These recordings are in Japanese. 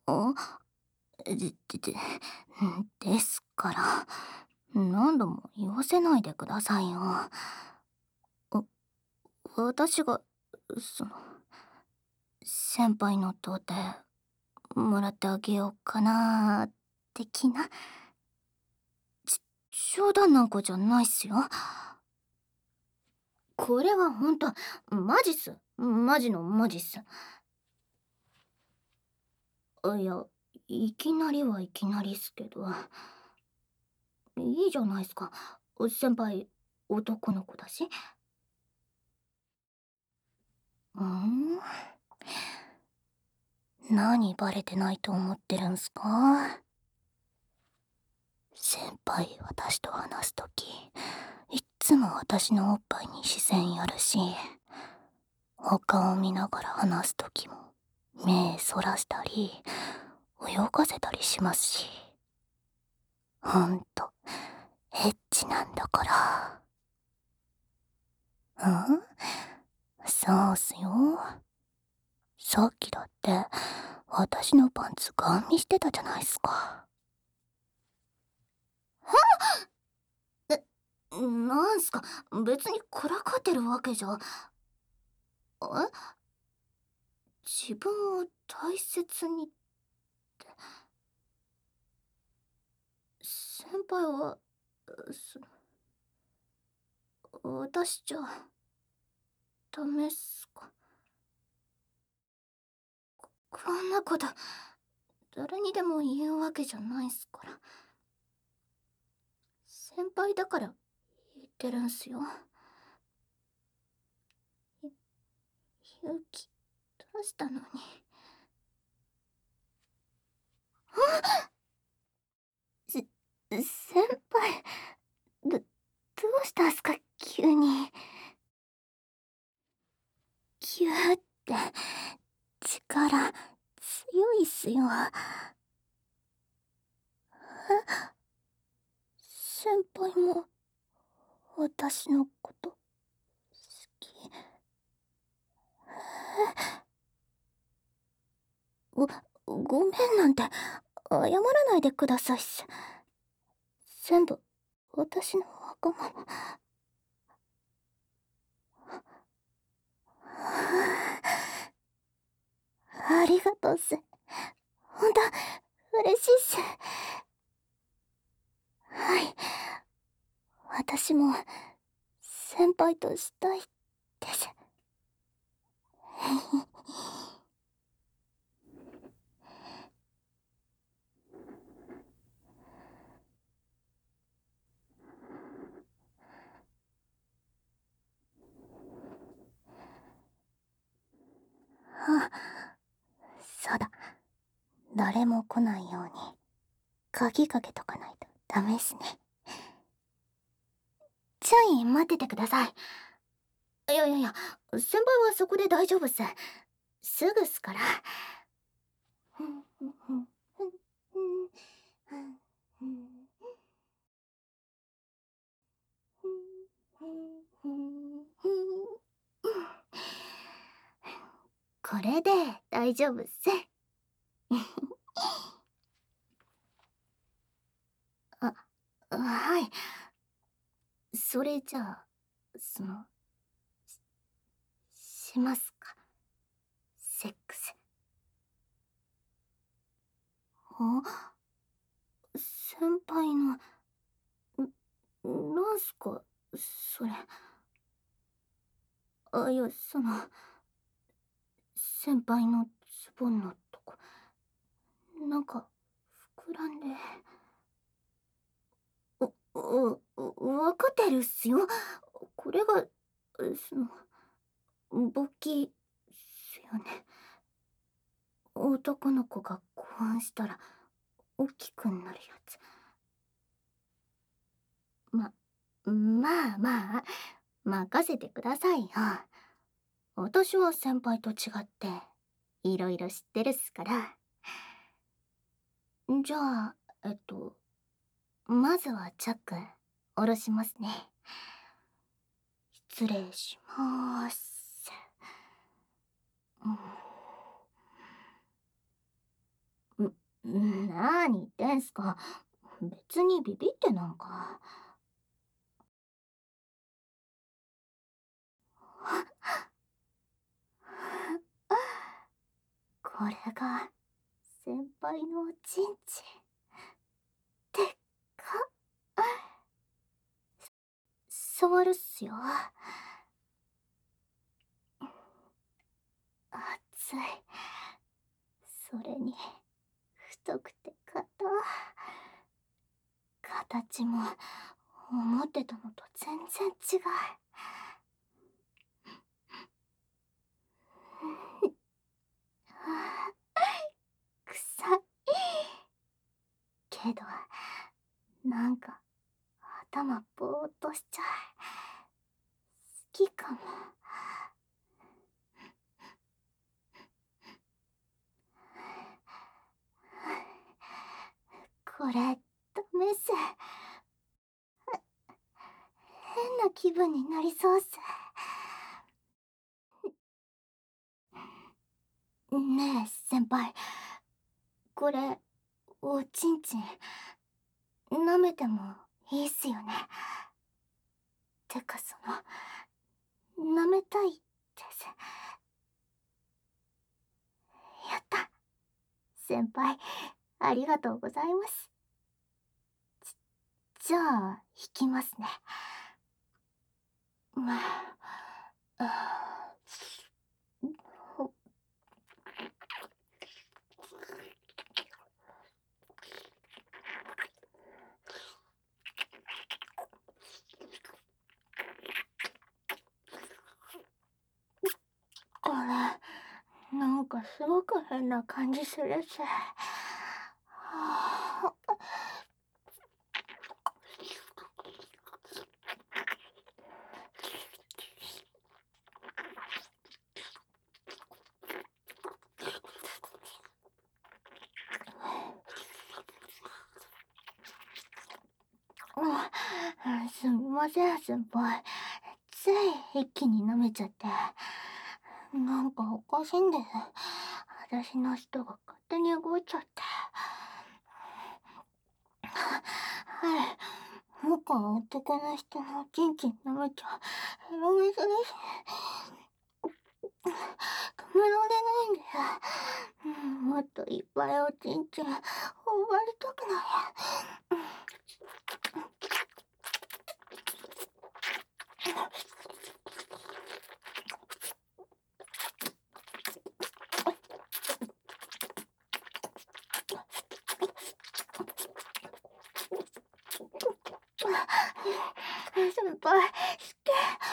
あ、ですから、何度も言わせないでくださいよ。私が、その、先輩の童貞、もらってあげようかな、的な。冗談なんかじゃないっすよ。これはほんと、マジっす。マジのマジっす。いや、いきなりはいきなりっすけど。いいじゃないっすか。先輩、男の子だし。何バレてないと思ってるんすか？先輩、私と話すとき、いっつも私のおっぱいに視線やるし、お顔見ながら話すときも、目そらしたり、泳がせたりしますし。ほんと、エッチなんだから。そうっすよ。さっきだって、私のパンツガン見してたじゃないっすか。なんすか、別にからかってるわけじゃ。自分を大切にって、先輩は、私じゃ、ダメっすか？こんなこと、誰にでも言うわけじゃないっすから。先輩だから言ってるんすよ。勇気出したのに。先輩、どうしたんすか、急に。ギューって、力、強いっすよ。先輩も、私のこと、好き。ご、ごめんなんて、謝らないでくださいっす。全部、私のわがまま。ありがとうっす。ほんと、嬉しいっす。はい。私も、先輩としたいです。あ、そうだ。誰も来ないように、鍵かけとかないとダメっすね。ちょい待っててください。いやいやいや、先輩はそこで大丈夫っす。すぐっすから。これで大丈夫っす。あ、はい。それじゃあ、しますか？セックス。あ、先輩の、なんすか、それ。いや、先輩のズボンのとこ、なんか、膨らんで。わかってるっすよ。これが、勃起、っすよね。男の子が興奮したら、大きくなるやつ。まあまあ、任せてくださいよ。私は先輩と違って、いろいろ知ってるっすから。じゃあ、まずはチャック、下ろしますね。失礼しまーす。 なーに言ってんすか。別にビビってなんか。これが先輩のおちんちん。でっか。触るっすよ。熱い。それに太くて形も思ってたのと全然違う。臭いけど、なんか頭ぼーっとしちゃう。好きかも。これダメっす。変な気分になりそうっす。ねえ先輩、これおちんちん舐めてもいいっすよね。てか舐めたいです。やった。先輩、ありがとうございます。じゃあ引きますね。これなんかすごく変な感じするっす。はあ、すみません先輩、つい一気に舐めちゃって。なんかおかしいんです。私の人が勝手に動いちゃって。はい。僕は男の人のおちんちん舐めちゃヘロメスです。止められないんです。もっといっぱいおちんちん、頬張りたくなる。先輩、して。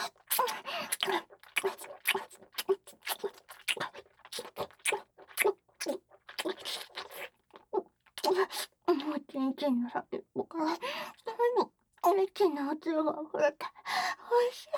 おちんちんの先っぽから、おちんのおつゆが溢れて、おいしい。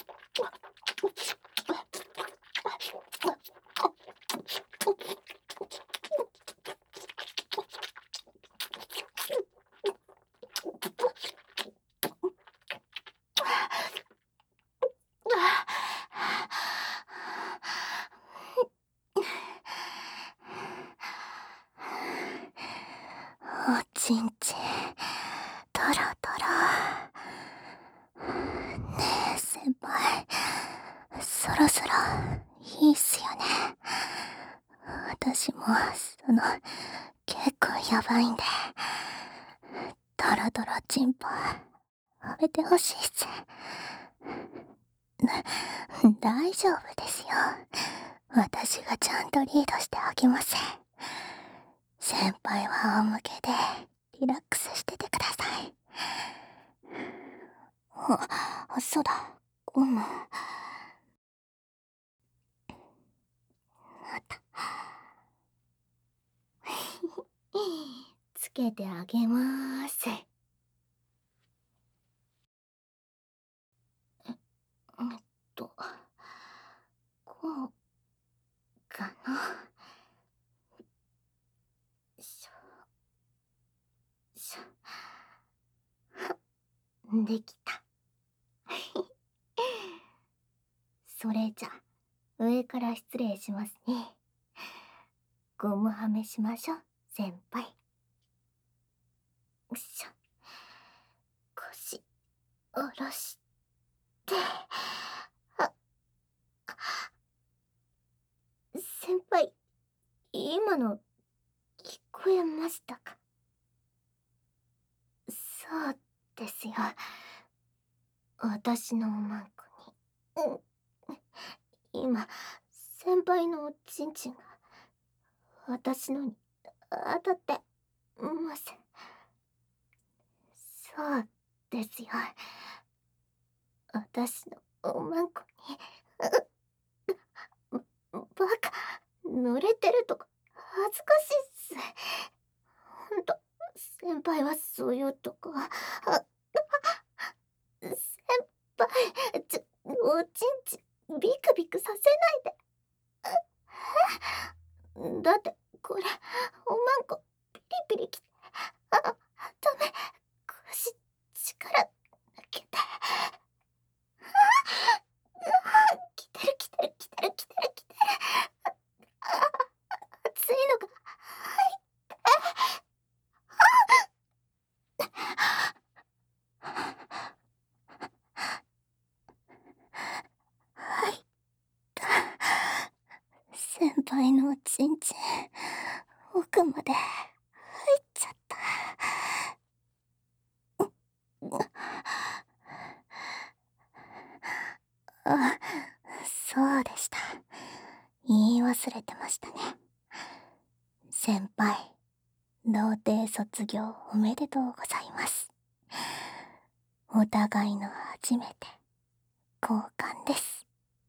おちんちん、トロトロ。ねえ先輩、そろそろいいっすよね。私も結構やばいんで、トロトロチンポ食べてほしいっす。大丈夫ですよ。私がちゃんとリードしてあげます。先輩は仰向けでリラックスしててください。そうだ。あった。つけてあげまーす。と、こうかな。しょ、しょ、できた。それじゃ、上から失礼しますね。ゴムはめしましょ、 先輩。しょ、腰、下ろして。あ、先輩、今の、聞こえましたか？そうですよ。私のおまんこに。今、先輩のおちんちんが、私のに当たってます。そうですよ。私のおまんこに、バカ、濡れてるとか、恥ずかしいっす。ほんと、先輩はそういうとこ、先輩、おちんちん、ビクビクさせないで。だって、これ、おまんこ、ピリピリきて、ダメ、腰、力、抜けて。来てる来てる来てる来てる来てる。熱いのが入って入った。先輩のおちんちん、奥まで入っちゃった。あ、そうでした。言い忘れてましたね。先輩、童貞卒業おめでとうございます。お互いの初めて、交換です。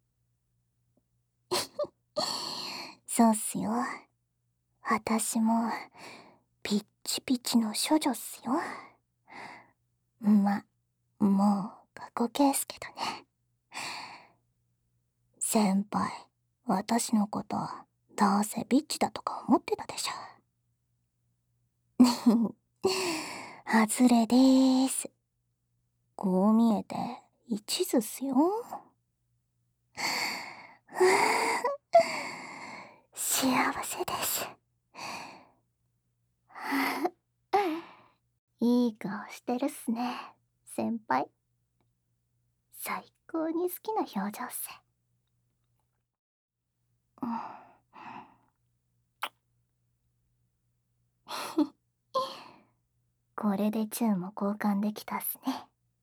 そうっすよ。私も、ピッチピチの処女っすよ。ま、もう過去形っすけどね。先輩、私のこと、どうせビッチだとか思ってたでしょ。外れでーす。こう見えて、一途っすよ。幸せです。いい顔してるっすね、先輩。最高に好きな表情っす。これでチューも交換できたっすね。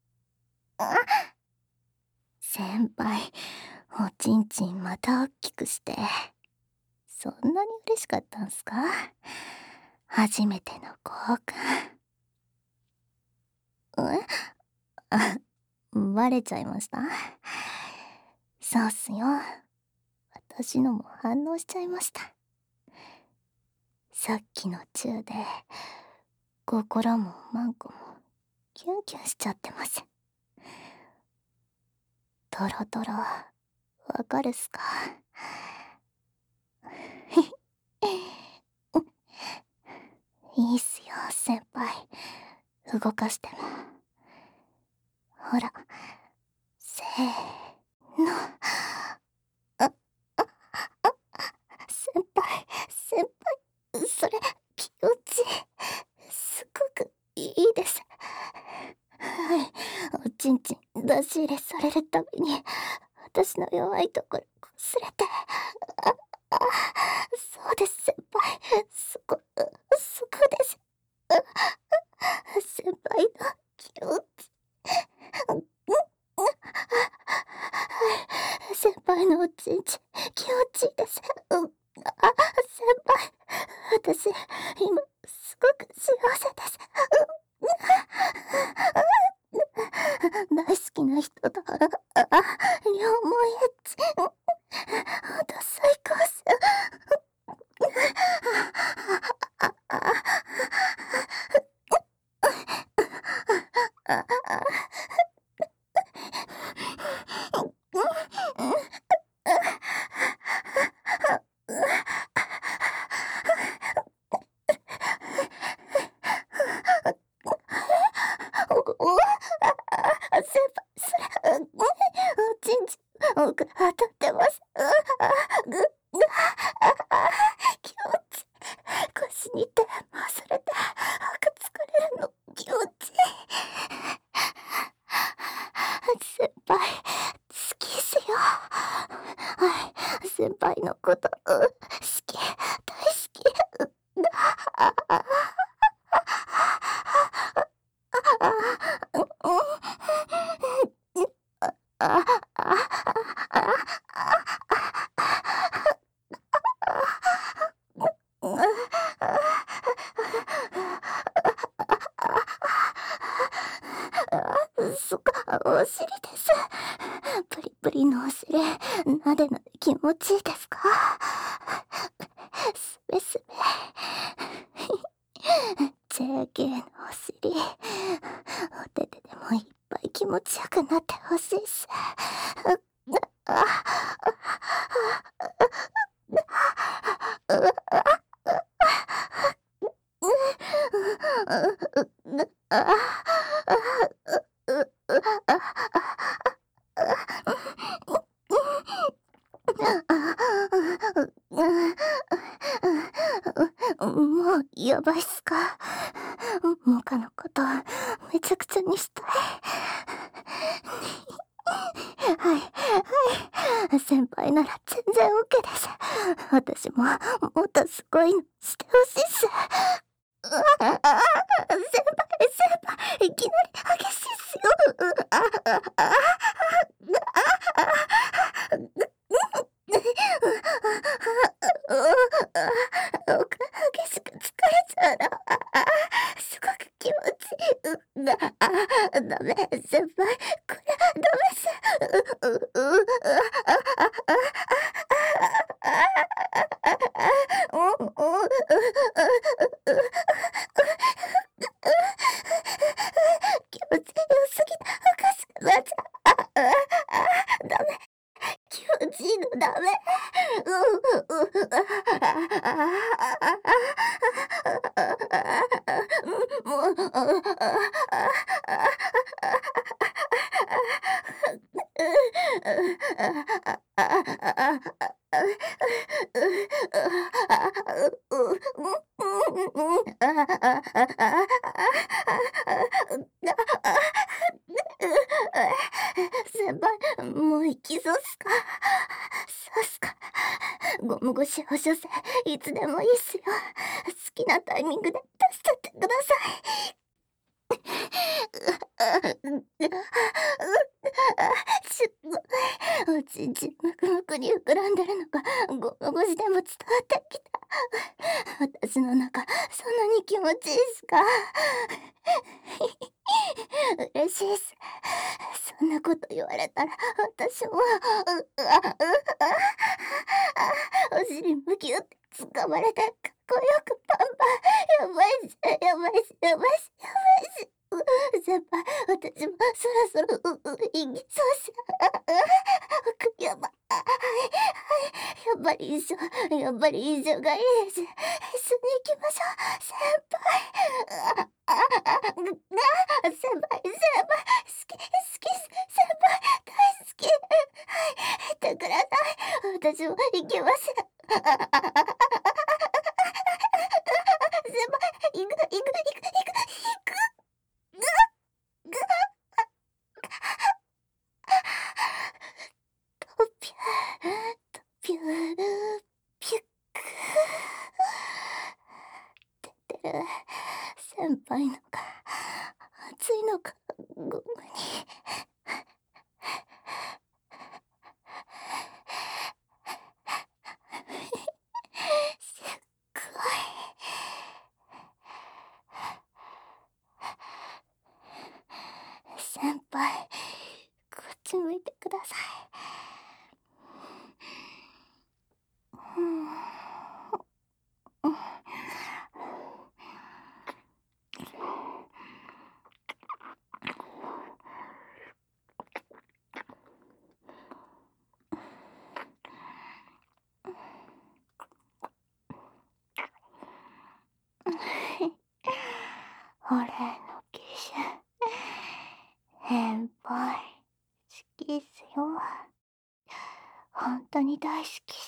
先輩、おちんちんまた大きくして、そんなに嬉しかったんすか？初めての交換。あ、バレちゃいました？そうっすよ。私のも反応しちゃいました。さっきのチューで、心もマンコもキュンキュンしちゃってます。トロトロ、わかるっすか？いいっすよ、先輩。動かしても。ほら、せーの。先輩、先輩、それ、気持ちいい。すごくいいです。はい、おちんちん出し入れされるたびに、私の弱いところ擦れて。そうです、先輩。そこです。先輩の気持ち。先輩のおちんち気持ちいいです。先輩、私今すごく幸せです。大好きな人と両思いエッチ。 のこと、好き、大好き。ああ、そっか、お尻です。プリプリのお尻、なでなで気持ちいいですか？すべすべ。JK のお尻、お手手でもいっぱい気持ちよくなってほしいし。もうやばいっすか？モカのことめちゃくちゃにしたい。はいはい、先輩なら全然 OK です。私ももっとすごいのしてほしいっす。先輩いきなり激しいっすよ。激しく疲れちゃうの。すごく気持ちいい。ダメ、先輩。これ、ダメっす。気持ちよすぎておかしくなっちゃう。ダメ。気持ちいいのダメ。も先輩、もう行きそうっすか？そうっすか。ゴムゴシおしょせ、いつでもいいっすよ。好きなタイミングで出しちゃってください。すっごい。おちんちんむくむくに膨らんでるのが、ゴムゴシでも伝わってきた。私の中、そんなに気持ちいいっすか？嬉しいっす。そんなこと言われたら、私も、お尻むきゅって掴まれて、かっこよくパンパン。やばいし、やばいし、やばいし、やばいし。先輩、私もそろそろ、行きそうし。やば、はい、やっぱり一緒、やっぱり一緒がいいです。一緒に行きましょう、先輩。先輩、好き、好き、先輩、大好き。はい、行ってください。私も行きます。先輩、行く。ピュー、ピュー、ピュック。出てる。先輩のか、暑いのか、ゴムに。すっごい。先輩、こっち向いてください。俺の機種、先輩、好きっすよ。本当に大好きっ